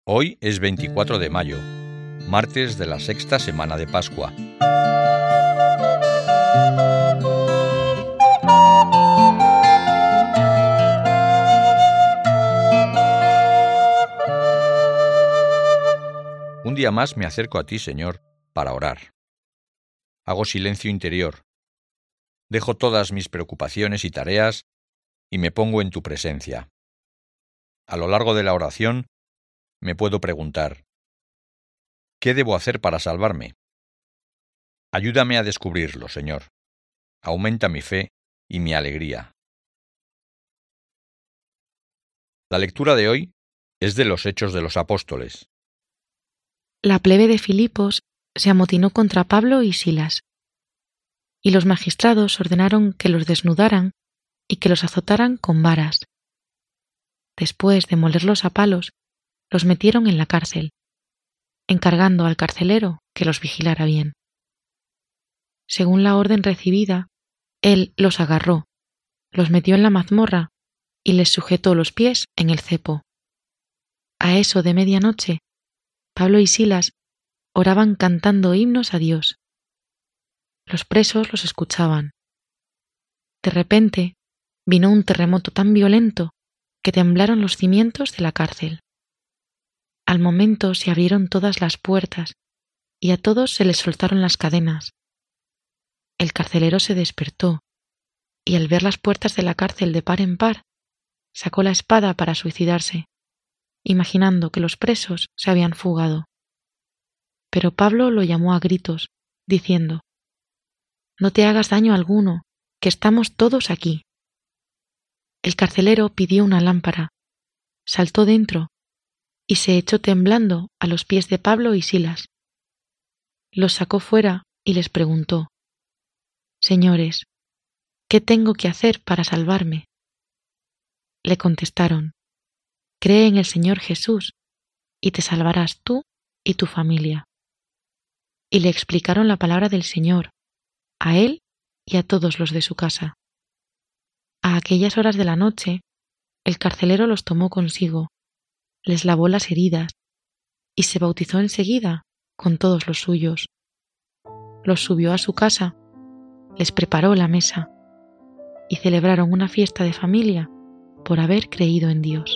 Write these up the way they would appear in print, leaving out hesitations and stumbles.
Hoy es 24 de mayo, martes de la sexta semana de Pascua. Un día más me acerco a ti, Señor, para orar. Hago silencio interior. Dejo todas mis preocupaciones y tareas y me pongo en tu presencia. A lo largo de la oración me puedo preguntar: ¿qué debo hacer para salvarme? Ayúdame a descubrirlo, Señor. Aumenta mi fe y mi alegría. La lectura de hoy es de los Hechos de los Apóstoles. La plebe de Filipos se amotinó contra Pablo y Silas, y los magistrados ordenaron que los desnudaran y que los azotaran con varas. Después de molerlos a palos, los metieron en la cárcel, encargando al carcelero que los vigilara bien. Según la orden recibida, él los agarró, los metió en la mazmorra y les sujetó los pies en el cepo. A eso de medianoche, Pablo y Silas oraban cantando himnos a Dios. Los presos los escuchaban. De repente, vino un terremoto tan violento que temblaron los cimientos de la cárcel. Al momento se abrieron todas las puertas y a todos se les soltaron las cadenas. El carcelero se despertó y al ver las puertas de la cárcel de par en par, sacó la espada para suicidarse, imaginando que los presos se habían fugado. Pero Pablo lo llamó a gritos, diciendo: «No te hagas daño alguno, que estamos todos aquí». El carcelero pidió una lámpara, saltó dentro y se echó temblando a los pies de Pablo y Silas. Los sacó fuera y les preguntó: «Señores, ¿qué tengo que hacer para salvarme?». Le contestaron: «Cree en el Señor Jesús y te salvarás tú y tu familia». Y le explicaron la palabra del Señor, a él y a todos los de su casa. A aquellas horas de la noche, el carcelero los tomó consigo, les lavó las heridas y se bautizó enseguida con todos los suyos. Los subió a su casa, les preparó la mesa y celebraron una fiesta de familia por haber creído en Dios.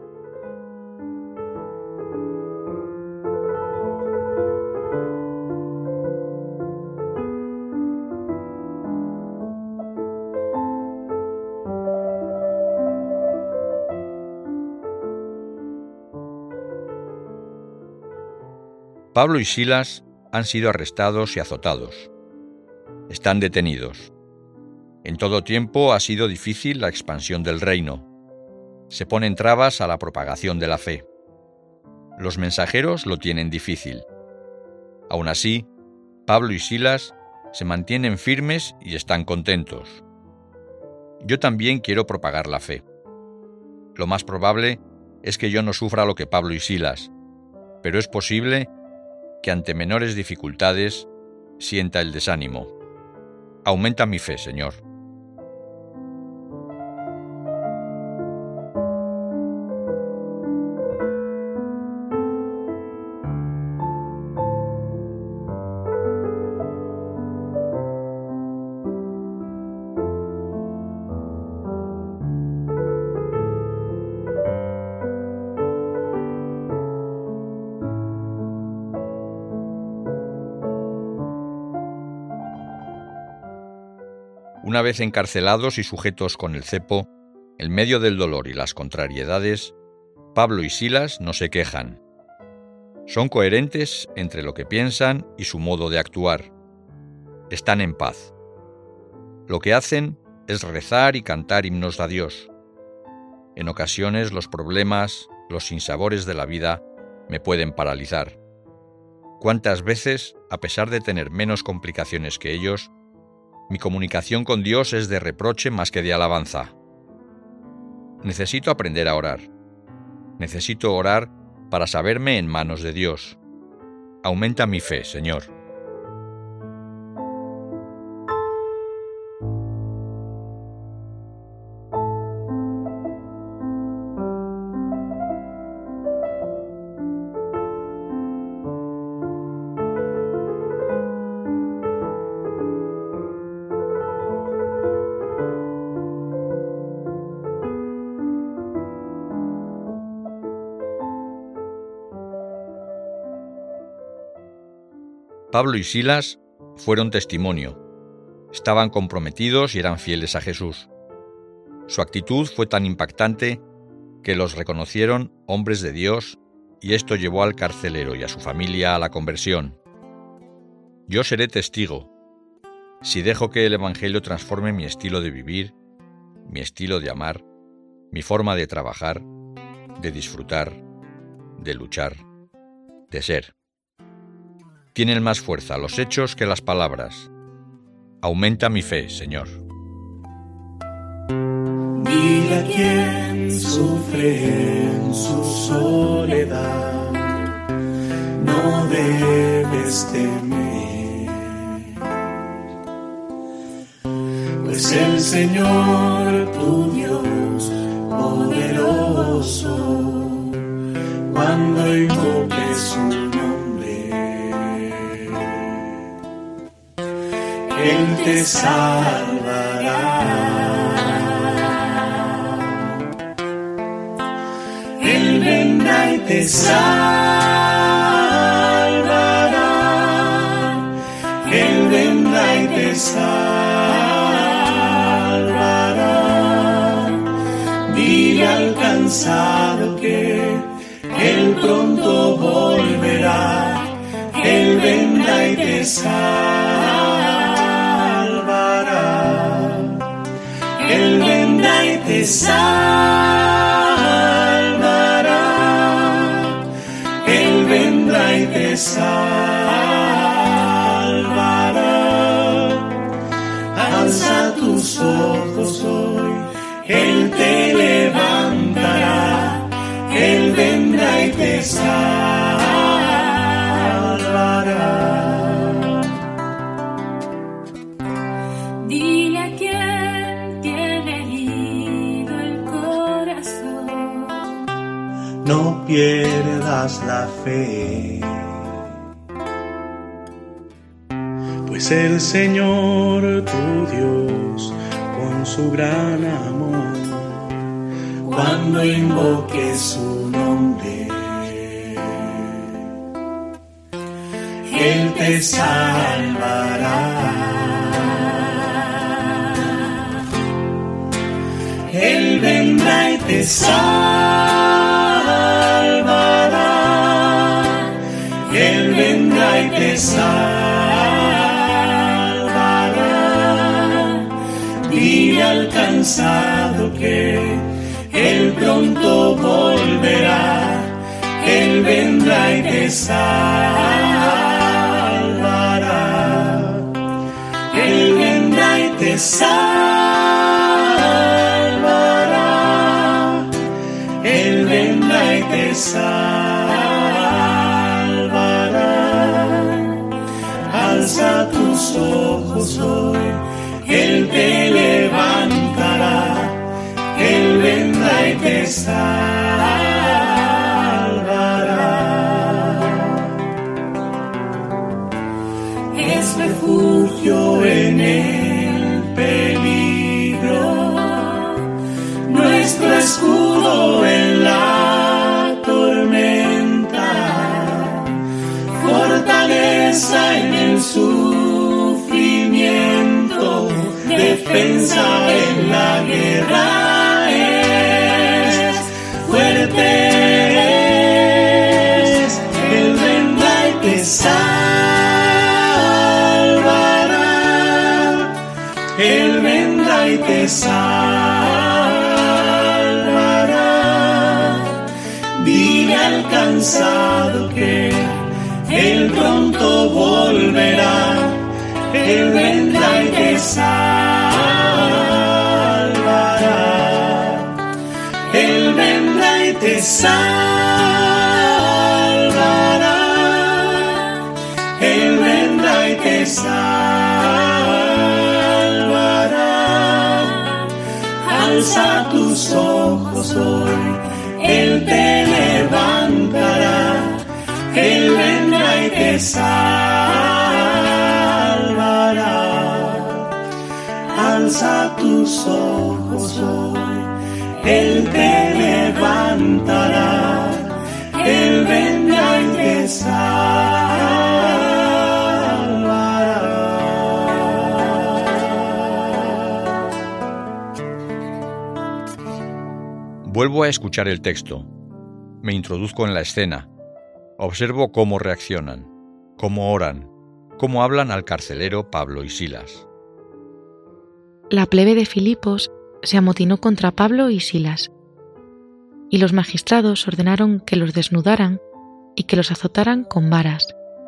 Pablo y Silas han sido arrestados y azotados. Están detenidos. En todo tiempo ha sido difícil la expansión del reino. Se ponen trabas a la propagación de la fe. Los mensajeros lo tienen difícil. Aún así, Pablo y Silas se mantienen firmes y están contentos. Yo también quiero propagar la fe. Lo más probable es que yo no sufra lo que Pablo y Silas, pero es posible que ante menores dificultades sienta el desánimo. Aumenta mi fe, Señor. Una vez encarcelados y sujetos con el cepo, en medio del dolor y las contrariedades, Pablo y Silas no se quejan. Son coherentes entre lo que piensan y su modo de actuar. Están en paz. Lo que hacen es rezar y cantar himnos a Dios. En ocasiones los problemas, los sinsabores de la vida me pueden paralizar. ¿Cuántas veces, a pesar de tener menos complicaciones que ellos, mi comunicación con Dios es de reproche más que de alabanza? Necesito aprender a orar. Necesito orar para saberme en manos de Dios. Aumenta mi fe, Señor. Pablo y Silas fueron testimonio. Estaban comprometidos y eran fieles a Jesús. Su actitud fue tan impactante que los reconocieron hombres de Dios y esto llevó al carcelero y a su familia a la conversión. Yo seré testigo si dejo que el Evangelio transforme mi estilo de vivir, mi estilo de amar, mi forma de trabajar, de disfrutar, de luchar, de ser. Tienen más fuerza los hechos que las palabras. Aumenta mi fe, Señor. Dile a quien sufre en su soledad, no debes temer, pues el Señor tu Dios poderoso, cuando invoques su nombre, Él te salvará. Él vendrá y te salvará. Él vendrá y te salvará. Dile al cansado que Él pronto volverá. Él vendrá y te salvará. Él vendrá y te salvará. Él vendrá y te salvará. Alza tus ojos hoy, Él te levantará. Él vendrá y te salvará. Dile a quien tiene herido el corazón, no pierdas la fe, pues el Señor tu Dios, con su gran amor, cuando invoques su nombre, Él te salvará. Él vendrá y te salvará. Él vendrá y te salvará. Dile al cansado que Él pronto volverá. Él vendrá y te salvará. Él vendrá y te salvará. Él vendrá y te salvará. Alza tus ojos hoy, Él te levantará. Él vendrá y te salvará. Es refugio en el peligro, nuestro escudo en la tormenta, fortaleza en el sufrimiento, defensa en la guerra. Él vendrá y te salvará. Él vendrá y te salvará. Dile al cansado que Él pronto volverá. Él vendrá y te salvará. Él vendrá y te salvará. Él vendrá y te salvará. Alza tus ojos hoy, Él te levantará. Él vendrá y te salvará. Alza tus ojos hoy, Él te levantará. Él vendrá y te salvará. Vuelvo a escuchar el texto. Me introduzco en la escena. Observo cómo reaccionan, cómo oran, cómo hablan al carcelero Pablo y Silas. La plebe de Filipos se amotinó contra Pablo y Silas, y los magistrados ordenaron que los desnudaran y que los azotaran con varas.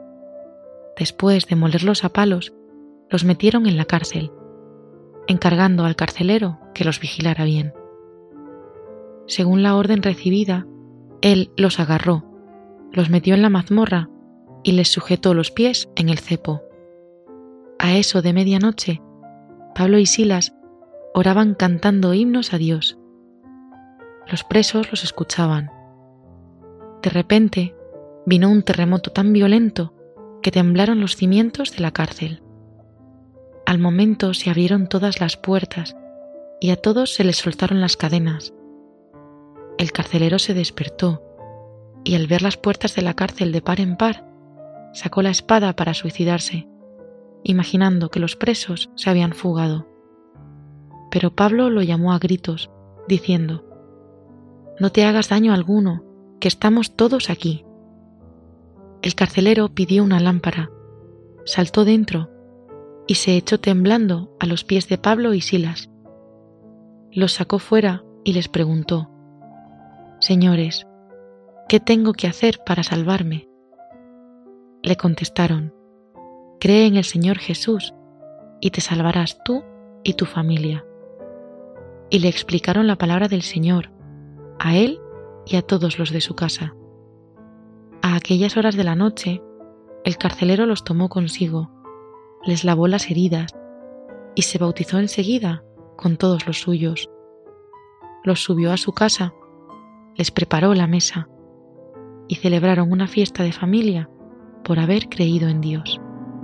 Después de molerlos a palos, los metieron en la cárcel, encargando al carcelero que los vigilara bien. Según la orden recibida, él los agarró, los metió en la mazmorra y les sujetó los pies en el cepo. A eso de medianoche, Pablo y Silas oraban cantando himnos a Dios. Los presos los escuchaban. De repente, vino un terremoto tan violento que temblaron los cimientos de la cárcel. Al momento se abrieron todas las puertas y a todos se les soltaron las cadenas. El carcelero se despertó y al ver las puertas de la cárcel de par en par, sacó la espada para suicidarse, imaginando que los presos se habían fugado. Pero Pablo lo llamó a gritos, diciendo: «No te hagas daño alguno, que estamos todos aquí». El carcelero pidió una lámpara, saltó dentro y se echó temblando a los pies de Pablo y Silas. Los sacó fuera y les preguntó: «Señores, ¿qué tengo que hacer para salvarme?». Le contestaron: «Cree en el Señor Jesús y te salvarás tú y tu familia». Y le explicaron la palabra del Señor, a él y a todos los de su casa. A aquellas horas de la noche, el carcelero los tomó consigo, les lavó las heridas y se bautizó enseguida con todos los suyos. Los subió a su casa, les preparó la mesa y celebraron una fiesta de familia por haber creído en Dios.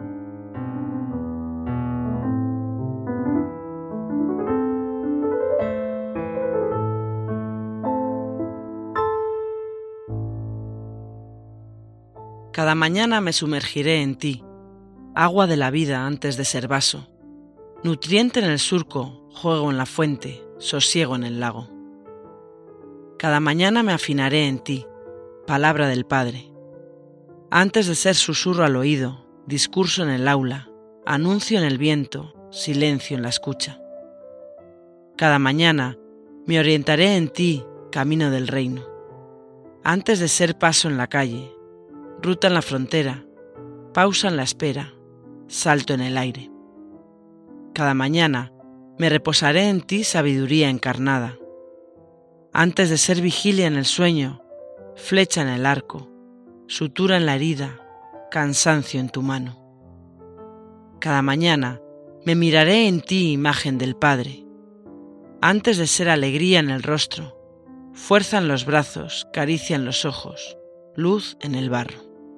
Cada mañana me sumergiré en ti, agua de la vida antes de ser vaso, nutriente en el surco, juego en la fuente, sosiego en el lago. Cada mañana me afinaré en ti, palabra del Padre, antes de ser susurro al oído, discurso en el aula, anuncio en el viento, silencio en la escucha. Cada mañana me orientaré en ti, camino del reino, antes de ser paso en la calle, ruta en la frontera, pausa en la espera, salto en el aire. Cada mañana me reposaré en ti, sabiduría encarnada, antes de ser vigilia en el sueño, flecha en el arco, sutura en la herida, cansancio en tu mano. Cada mañana me miraré en ti, imagen del Padre, antes de ser alegría en el rostro, fuerza en los brazos, caricia en los ojos, luz en el barro.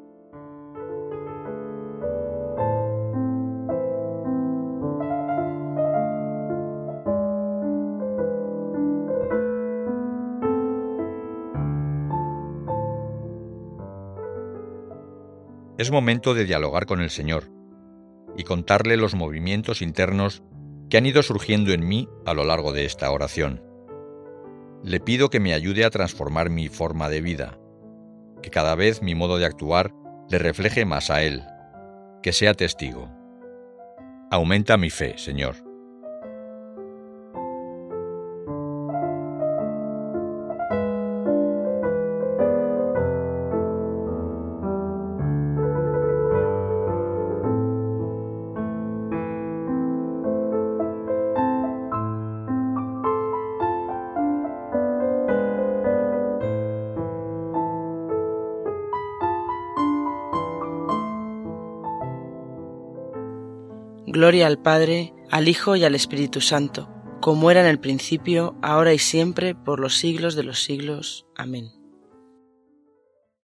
Es momento de dialogar con el Señor y contarle los movimientos internos que han ido surgiendo en mí a lo largo de esta oración. Le pido que me ayude a transformar mi forma de vida, que cada vez mi modo de actuar le refleje más a Él, que sea testigo. Aumenta mi fe, Señor. Gloria al Padre, al Hijo y al Espíritu Santo, como era en el principio, ahora y siempre, por los siglos de los siglos. Amén.